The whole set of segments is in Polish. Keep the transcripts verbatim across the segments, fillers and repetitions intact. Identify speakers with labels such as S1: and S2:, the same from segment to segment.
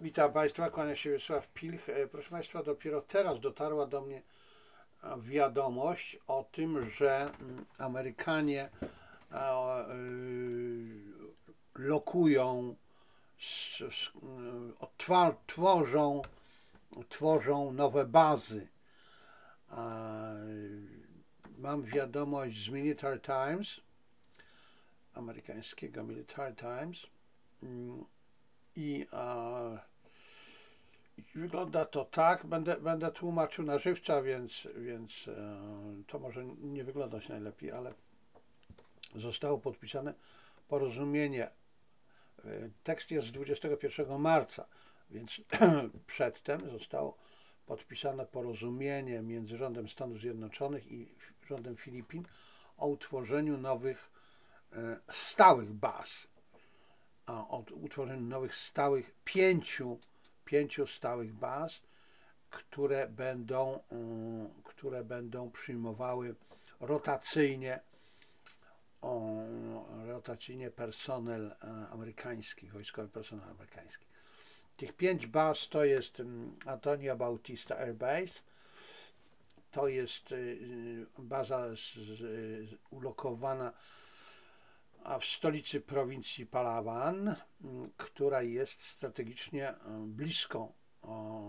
S1: Witam Państwa, kłania się Wiesław Pilch. E, Proszę Państwa, dopiero teraz dotarła do mnie e, wiadomość o tym, że mm, Amerykanie e, e, lokują, s- s- m, odtwa- tworzą, tworzą nowe bazy. E, Mam wiadomość z Military Times, amerykańskiego Military Times mm, i e, wygląda to tak, będę, będę tłumaczył na żywca, więc, więc e, to może nie wyglądać najlepiej, ale zostało podpisane porozumienie. E, tekst jest z dwudziestego pierwszego marca, więc przedtem zostało podpisane porozumienie między rządem Stanów Zjednoczonych i rządem Filipin o utworzeniu nowych e, stałych baz, a o utworzeniu nowych stałych pięciu, pięciu stałych baz, które będą, mm, które będą przyjmowały rotacyjnie, o, rotacyjnie personel e, amerykański, wojskowy personel amerykański. Tych pięć baz to jest mm, Antonio Bautista Air Base, to jest y, y, baza z, z, ulokowana w stolicy prowincji Palawan, mm, która jest strategicznie e, blisko o,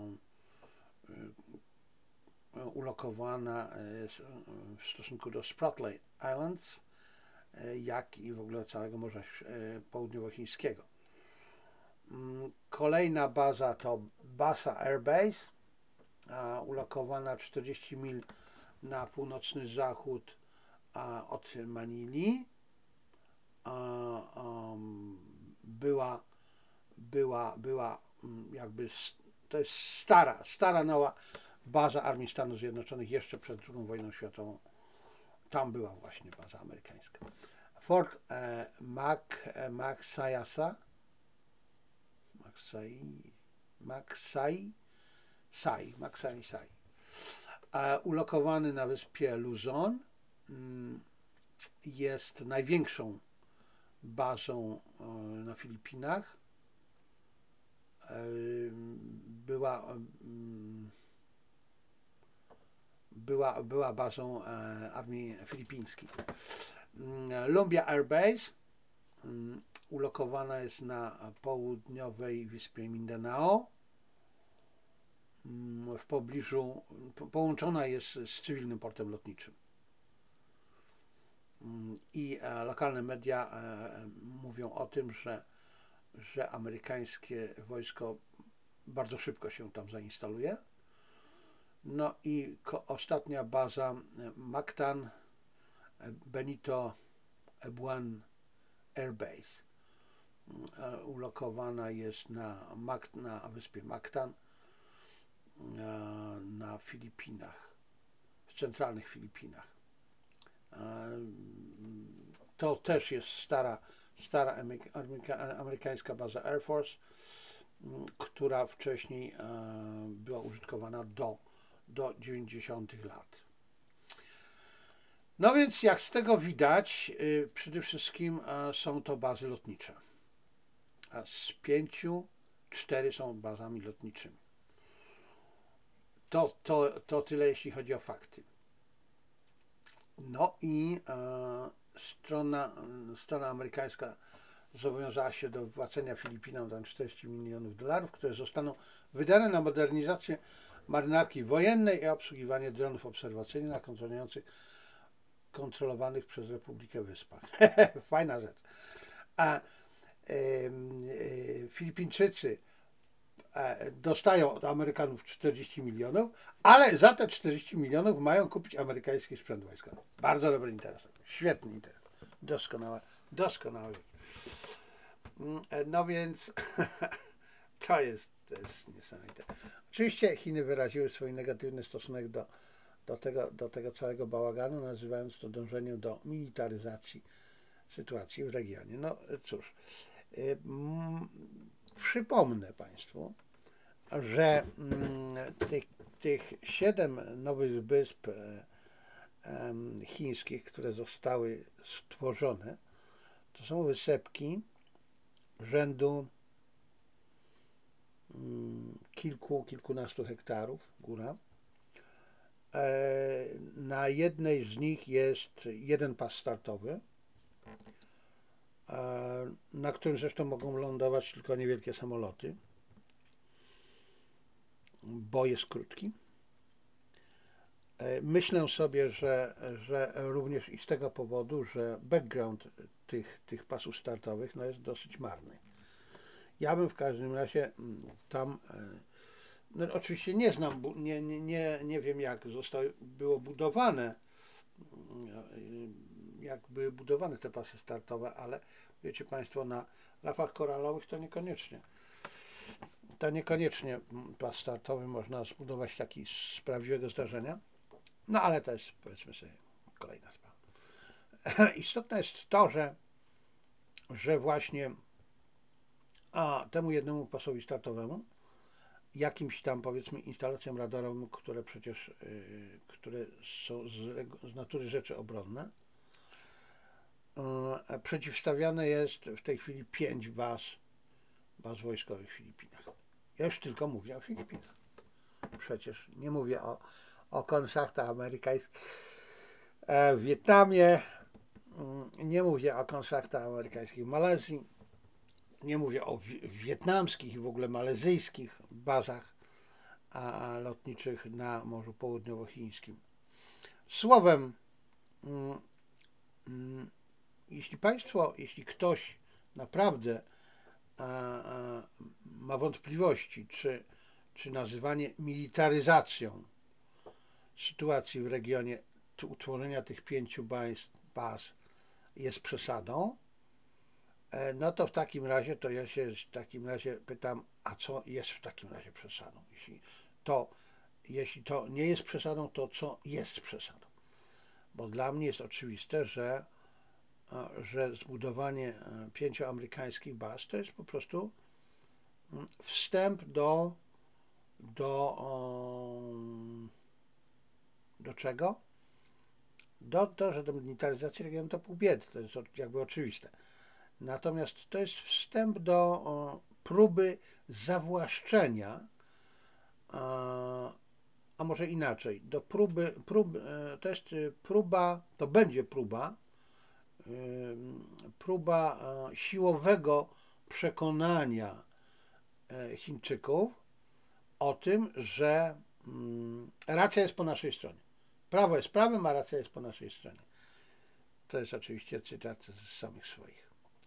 S1: ulokowana w stosunku do Spratly Islands, jak i w ogóle całego Morza Południowochińskiego. Kolejna baza to Basa Air Base, ulokowana czterdzieści mil na północny zachód od Manili. Była, była, była jakby, to jest stara, stara nowa baza Armii Stanów Zjednoczonych jeszcze przed drugą wojną światową. Tam była właśnie baza amerykańska. Fort e, Mac, e, Macsayasa, Macsai, Macsai, Sai, Macsai, Sai, e, ulokowany na wyspie Luzon, mm, jest największą bazą e, na Filipinach. E, była mm, była, była bazą e, armii filipińskiej. Lumbia Air Base mm, ulokowana jest na południowej wyspie Mindanao. Mm, W pobliżu, po- połączona jest z cywilnym portem lotniczym. Mm, I e, lokalne media e, mówią o tym, że, że amerykańskie wojsko bardzo szybko się tam zainstaluje. No i ko- ostatnia baza e, Mactan e, Benito Ebuan Air Base. E, Ulokowana jest na, Mac- na wyspie Mactan e, na Filipinach, w centralnych Filipinach. E, To też jest stara, stara ameryka- amerykańska baza Air Force, m, która wcześniej e, była użytkowana do, do dziewięćdziesiątych lat. No więc jak z tego widać, y, przede wszystkim e, są to bazy lotnicze. A z pięciu, cztery są bazami lotniczymi. To, to, to tyle, jeśli chodzi o fakty. No i e, strona, strona amerykańska zobowiązała się do wypłacenia Filipinom tam czterdzieści milionów dolarów, które zostaną wydane na modernizację marynarki wojennej i obsługiwanie dronów obserwacyjnych na kontrolujących, kontrolowanych przez Republikę Wyspach. Fajna rzecz. A e, e, Filipińczycy e, dostają od Amerykanów czterdzieści milionów, ale za te czterdzieści milionów mają kupić amerykański sprzęt wojskowy. Bardzo dobry interes. Świetny interes. Doskonałe, doskonałe. No więc to jest, to jest niesamowite. Oczywiście Chiny wyraziły swój negatywny stosunek do, do, tego, do tego całego bałaganu, nazywając to dążeniem do militaryzacji sytuacji w regionie. No cóż, mm, przypomnę Państwu, że mm, tych, tych siedem nowych wysp e, em, chińskich, które zostały stworzone, to są wysepki rzędu kilku, kilkunastu hektarów, góra. Na jednej z nich jest jeden pas startowy, na którym zresztą mogą lądować tylko niewielkie samoloty, bo jest krótki. Myślę sobie, że, że również i z tego powodu, że background tych, tych pasów startowych no jest dosyć marny. Ja bym w każdym razie tam, no oczywiście nie znam, nie, nie, nie, nie wiem jak zostało, było budowane, jak były budowane te pasy startowe, ale wiecie Państwo, na rafach koralowych to niekoniecznie. To niekoniecznie pas startowy można zbudować taki z prawdziwego zdarzenia. No ale to jest, powiedzmy sobie, kolejna sprawa. Istotne jest to, że, że właśnie a temu jednemu pasowi startowemu, jakimś tam powiedzmy instalacjom radarowym, które przecież yy, które są z, z natury rzeczy obronne, yy, przeciwstawiane jest w tej chwili pięć baz, baz wojskowych w Filipinach. Ja już tylko mówię o Filipinach. Przecież nie mówię o, o konszachtach amerykańskich w Wietnamie, nie mówię o konszachtach amerykańskich w Malezji, nie mówię o wietnamskich i w ogóle malezyjskich bazach lotniczych na Morzu Południowochińskim. Słowem, jeśli Państwo, jeśli ktoś naprawdę ma wątpliwości, czy, czy nazywanie militaryzacją sytuacji w regionie utworzenia tych pięciu baz jest przesadą, no to w takim razie to ja się w takim razie pytam, a co jest w takim razie przesadą? Jeśli to, jeśli to nie jest przesadą, to co jest przesadą? Bo dla mnie jest oczywiste, że, że zbudowanie pięciu amerykańskich baz to jest po prostu wstęp do do, do czego? Do, to, że do militaryzacji regionu to pół biedy, to jest jakby oczywiste. Natomiast to jest wstęp do o, próby zawłaszczenia, a, a może inaczej, do próby, prób, to jest próba, to będzie próba, próba siłowego przekonania Chińczyków o tym, że racja jest po naszej stronie. Prawo jest prawem, a racja jest po naszej stronie. To jest oczywiście cytat z samych swoich.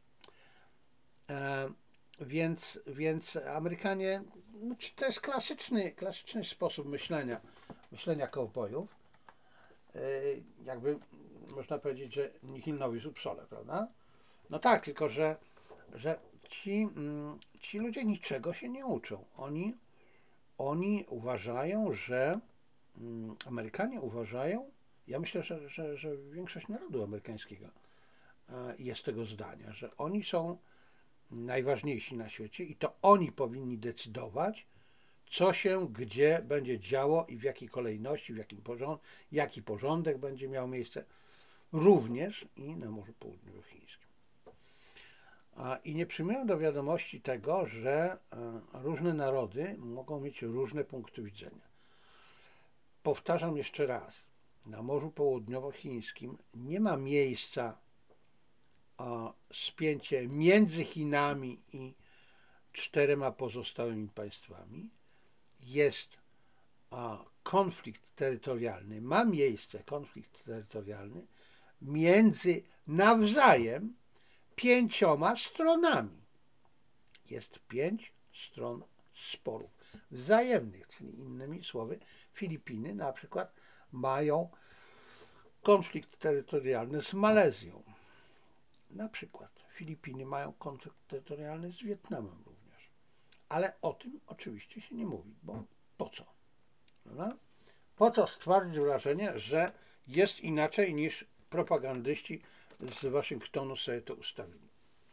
S1: E, więc, więc Amerykanie, no, to jest klasyczny, klasyczny sposób myślenia, myślenia kowbojów. E, jakby można powiedzieć, że nihil novis upsole, prawda? No tak, tylko że, że ci, ci ludzie niczego się nie uczą. Oni, oni uważają, że Amerykanie uważają, ja myślę, że, że, że większość narodu amerykańskiego jest tego zdania, że oni są najważniejsi na świecie i to oni powinni decydować, co się gdzie będzie działo i w jakiej kolejności, w jakim porząd, jaki porządek będzie miał miejsce, również i na Morzu Południowochińskim. I nie przyjmują do wiadomości tego, że różne narody mogą mieć różne punkty widzenia. Powtarzam jeszcze raz, na Morzu Południowochińskim nie ma miejsca o spięcie między Chinami i czterema pozostałymi państwami. Jest a, konflikt terytorialny, ma miejsce konflikt terytorialny między nawzajem pięcioma stronami. Jest pięć stron sporów wzajemnych, czyli innymi słowy Filipiny na przykład mają konflikt terytorialny z Malezją. Na przykład Filipiny mają konflikt terytorialny z Wietnamem również. Ale o tym oczywiście się nie mówi, bo po co? Prawda? Po co stworzyć wrażenie, że jest inaczej niż propagandyści z Waszyngtonu sobie to ustawili.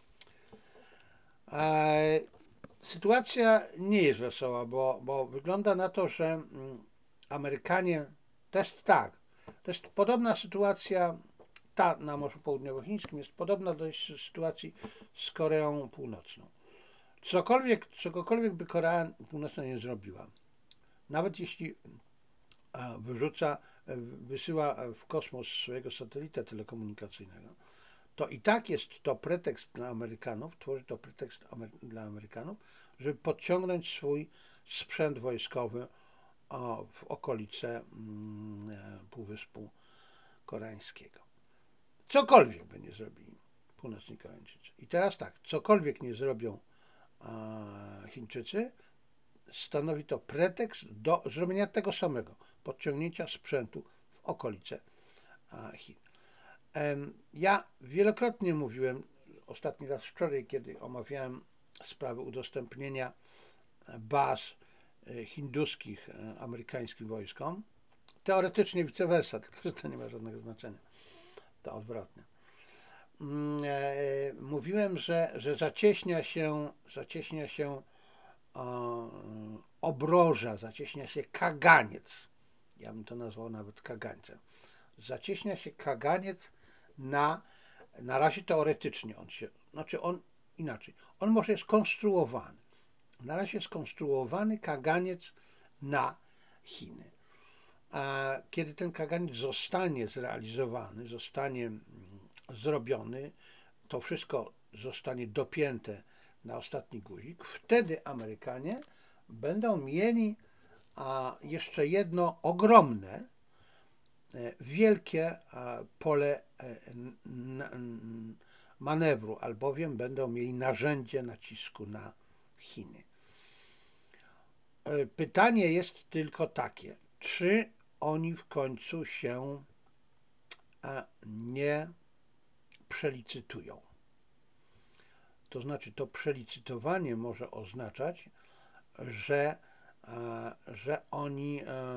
S1: E, sytuacja nie jest wesoła, bo, bo wygląda na to, że mm, Amerykanie, to jest tak, to jest podobna sytuacja, ta na Morzu Południowochińskim jest podobna do sytuacji z Koreą Północną. Cokolwiek, czegokolwiek by Korea Północna nie zrobiła, nawet jeśli a, wyrzuca, e, wysyła w kosmos swojego satelitę telekomunikacyjnego, to i tak jest to pretekst dla Amerykanów, tworzy to pretekst Amer dla Amerykanów, żeby podciągnąć swój sprzęt wojskowy o, w okolice mm, e, Półwyspu Koreańskiego. Cokolwiek by nie zrobili północni Koreańczycy. I teraz tak, cokolwiek nie zrobią a, Chińczycy, stanowi to pretekst do zrobienia tego samego, podciągnięcia sprzętu w okolice a, Chin. Ja wielokrotnie mówiłem, ostatni raz wczoraj, kiedy omawiałem sprawę udostępnienia baz e, hinduskich e, amerykańskim wojskom, teoretycznie vice versa, tylko że to nie ma żadnego znaczenia, to odwrotnie. Mm, e, Mówiłem, że, że zacieśnia się, zacieśnia się o, obroża, zacieśnia się kaganiec, ja bym to nazwał nawet kagańcem, zacieśnia się kaganiec na, na razie teoretycznie on się, znaczy on inaczej, on może jest konstruowany, na razie jest konstruowany kaganiec na Chiny. A kiedy ten kaganiec zostanie zrealizowany, zostanie zrobiony, to wszystko zostanie dopięte na ostatni guzik, wtedy Amerykanie będą mieli a, jeszcze jedno ogromne, wielkie pole manewru, albowiem będą mieli narzędzie nacisku na Chiny. Pytanie jest tylko takie, czy oni w końcu się nie przelicytują. To znaczy, to przelicytowanie może oznaczać, że, że oni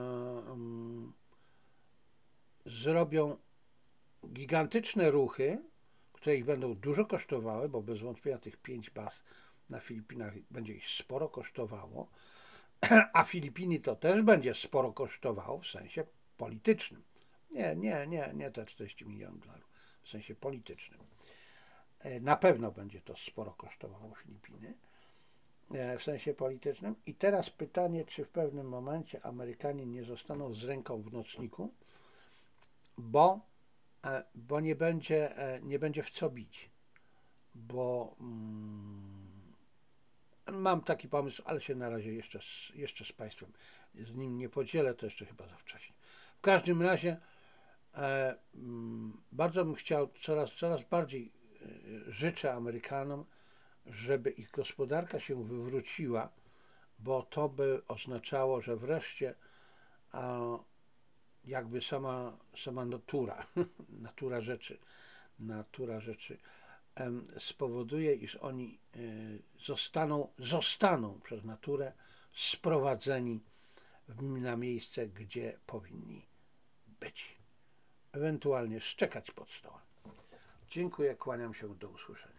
S1: zrobią gigantyczne ruchy, które ich będą dużo kosztowały, bo bez wątpienia tych pięć baz na Filipinach będzie ich sporo kosztowało, a Filipiny to też będzie sporo kosztowało w sensie politycznym. Nie, nie, nie, nie te czterdzieści milionów dolarów, w sensie politycznym. Na pewno będzie to sporo kosztowało Filipiny w sensie politycznym. I teraz pytanie, czy w pewnym momencie Amerykanie nie zostaną z ręką w nocniku, bo, bo nie, będzie, nie będzie w co bić. Bo mm, mam taki pomysł, ale się na razie jeszcze z, jeszcze z Państwem z nim nie podzielę, to jeszcze chyba za wcześnie. W każdym razie e, mm, bardzo bym chciał, coraz, coraz bardziej e, życzę Amerykanom, żeby ich gospodarka się wywróciła, bo to by oznaczało, że wreszcie a, jakby sama, sama natura, natura rzeczy, natura rzeczy em, spowoduje, iż oni e, zostaną, zostaną przez naturę sprowadzeni w, na miejsce, gdzie powinni być. Ewentualnie szczekać pod stołem. Dziękuję, kłaniam się, do usłyszenia.